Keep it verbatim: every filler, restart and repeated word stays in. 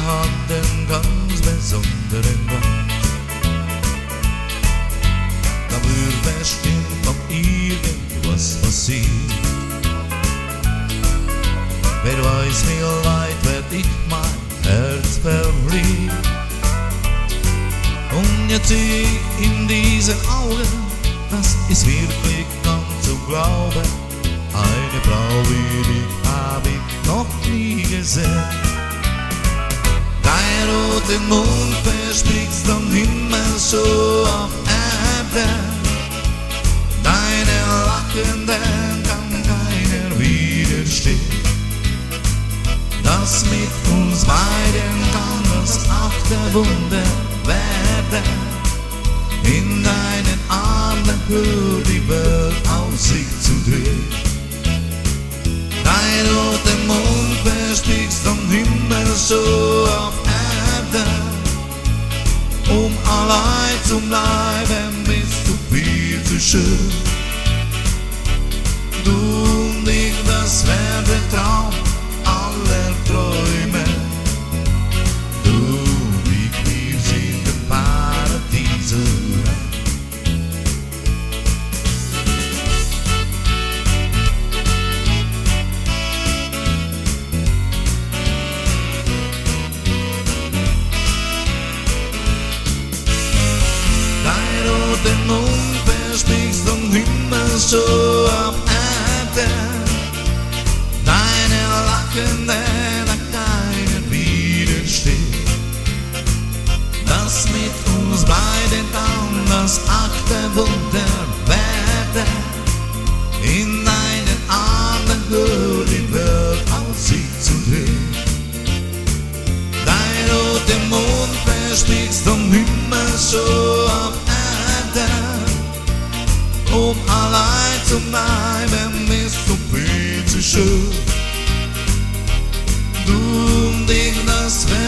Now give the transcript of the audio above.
hat den ganz besonderen Gott. Da wird bestimmt noch irgendwas passieren. Wer weiß, wie weit werd ich mein Herz verlieren. Und jetzt seh ich in diesen Augen, das ist wirklich kaum zu glauben. Eine Frau wie dich hab ich noch nie gesehen. Dein roter Mund versprichst am Himmel so auf Erde. Deine Lachenden kann keiner widerstehen. Das mit uns beiden kann das achte Wunder werden. In deinen Armen hört die Welt auf sich zu drehen. Dein roter Mund versprichst am Himmel so auf Erde. Um allein zu bleiben bist du viel zu schön. Du und ich, das wär der Traum aller Träume. Du und ich, wir sind im Paradies. Dein roter Mund versprichst am Himmel so auf Erde. Deine Lachenden an keiner widersteht. Das mit uns beiden kann das achte Wunder werden. In deinen Armen hört die Welt auf sich zu drehen. Dein roter Mond versprichst am Himmel so auf Erde. Um allein zu bleiben bist du viel zu schön. Du und ich, das wär